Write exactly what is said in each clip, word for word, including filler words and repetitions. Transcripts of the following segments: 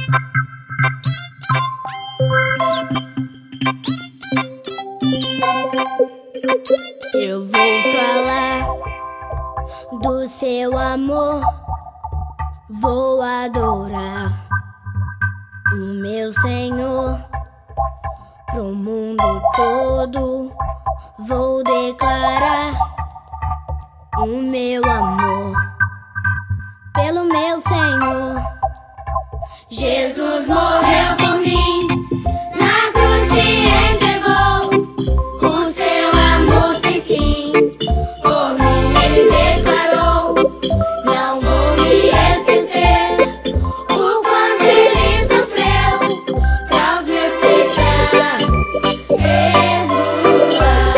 Eu vou falar do seu amor, vou adorar o meu Senhor. Pro mundo todo vou declarar o meu amor pelo meu Senhor. Jesus morreu por mim, na cruz se entregou, o seu amor sem fim, por mim ele declarou. Não vou me esquecer o quanto ele sofreu para os meus pecados perdoar.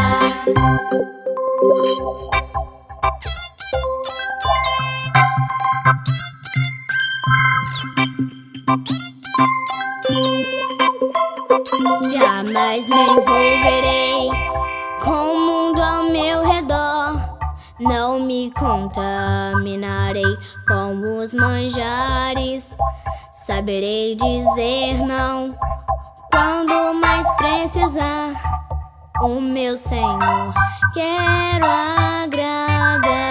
Jamais me envolverei com o mundo ao meu redor, não me contaminarei com os manjares, saberei dizer não quando mais precisar. O meu Senhor quero agradar.